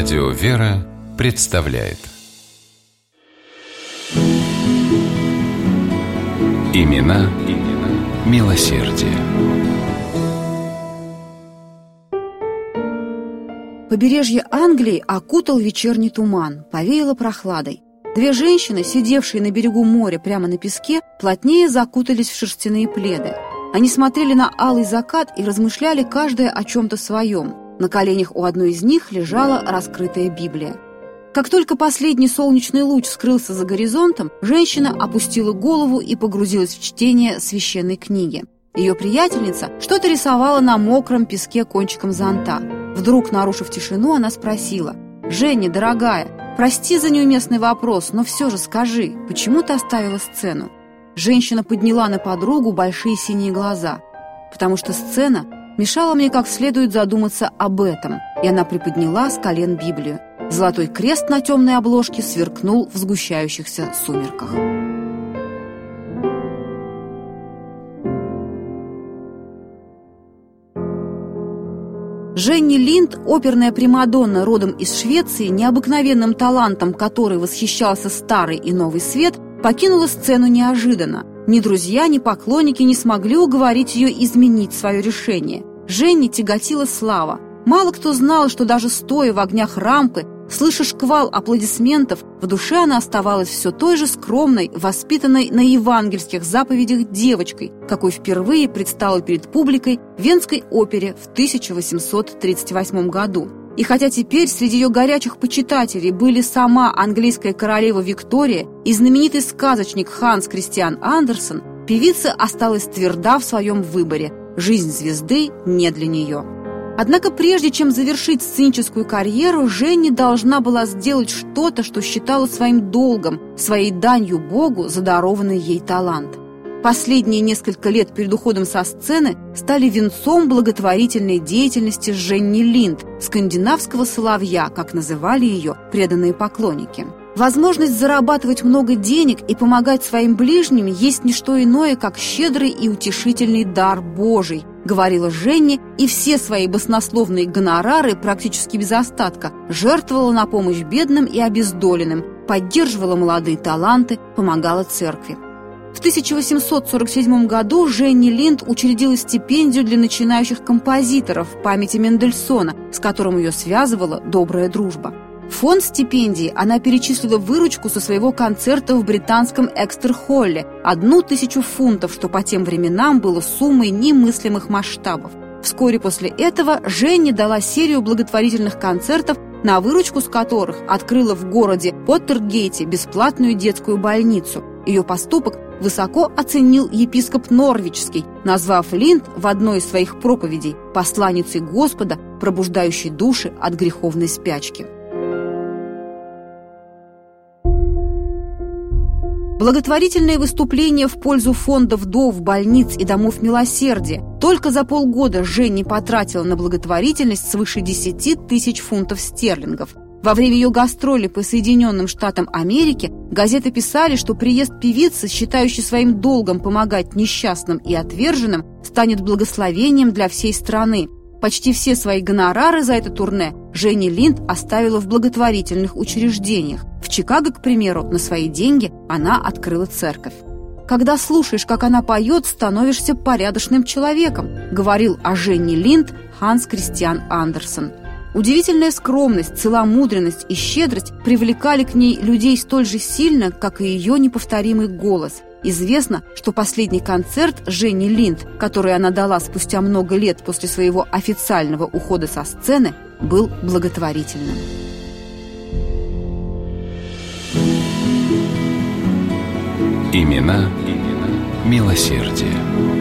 Радио «Вера» представляет Имена милосердия. Побережье Англии окутал вечерний туман, повеяло прохладой. Две женщины, сидевшие на берегу моря прямо на песке, плотнее закутались в шерстяные пледы. Они смотрели на алый закат и размышляли каждая о чем-то своем. На коленях у одной из них лежала раскрытая Библия. Как только последний солнечный луч скрылся за горизонтом, женщина опустила голову и погрузилась в чтение священной книги. Ее приятельница что-то рисовала на мокром песке кончиком зонта. Вдруг, нарушив тишину, она спросила: «Женя, дорогая, прости за неуместный вопрос, но все же скажи, почему ты оставила сцену?» Женщина подняла на подругу большие синие глаза. «Потому что сцена мешала мне как следует задуматься об этом», и она приподняла с колен Библию. Золотой крест на темной обложке сверкнул в сгущающихся сумерках. Женни Линд, оперная примадонна родом из Швеции, необыкновенным талантом которой восхищался старый и новый свет, покинула сцену неожиданно. Ни друзья, ни поклонники не смогли уговорить ее изменить свое решение. Женни тяготила слава. Мало кто знал, что даже стоя в огнях рампы, слыша шквал аплодисментов, в душе она оставалась все той же скромной, воспитанной на евангельских заповедях девочкой, какой впервые предстала перед публикой в Венской опере в 1838 году. И хотя теперь среди ее горячих почитателей были сама английская королева Виктория и знаменитый сказочник Ханс Кристиан Андерсен, певица осталась тверда в своем выборе: жизнь звезды не для нее. Однако прежде чем завершить сценическую карьеру, Женни должна была сделать что-то, что считала своим долгом, своей данью Богу за дарованный ей талант. Последние несколько лет перед уходом со сцены стали венцом благотворительной деятельности Женни Линд, скандинавского соловья, как называли ее преданные поклонники. Возможность зарабатывать много денег и помогать своим ближним есть не что иное, как щедрый и утешительный дар Божий, говорила Женни, и все свои баснословные гонорары практически без остатка жертвовала на помощь бедным и обездоленным, поддерживала молодые таланты, помогала церкви. В 1847 году Женни Линд учредила стипендию для начинающих композиторов в памяти Мендельсона, с которым ее связывала добрая дружба. В фонд стипендии она перечислила выручку со своего концерта в британском Экстер-Холле – 1000 фунтов, что по тем временам было суммой немыслимых масштабов. Вскоре после этого Женни дала серию благотворительных концертов, на выручку с которых открыла в городе Поттергейте бесплатную детскую больницу. Ее поступок высоко оценил епископ Норвичский, назвав Линд в одной из своих проповедей посланницей Господа, пробуждающей души от греховной спячки. Благотворительные выступления в пользу фонда вдов, больниц и домов милосердия. Только за полгода Женни потратила на благотворительность свыше 10 000 фунтов стерлингов. Во время ее гастролей по Соединенным Штатам Америки газеты писали, что приезд певицы, считающей своим долгом помогать несчастным и отверженным, станет благословением для всей страны. Почти все свои гонорары за это турне Женни Линд оставила в благотворительных учреждениях. В Чикаго, к примеру, на свои деньги она открыла церковь. «Когда слушаешь, как она поет, становишься порядочным человеком», говорил о Женни Линд Ханс Кристиан Андерсен. Удивительная скромность, целомудренность и щедрость привлекали к ней людей столь же сильно, как и ее неповторимый голос. Известно, что последний концерт Женни Линд, который она дала спустя много лет после своего официального ухода со сцены, был благотворительным. Имена милосердия.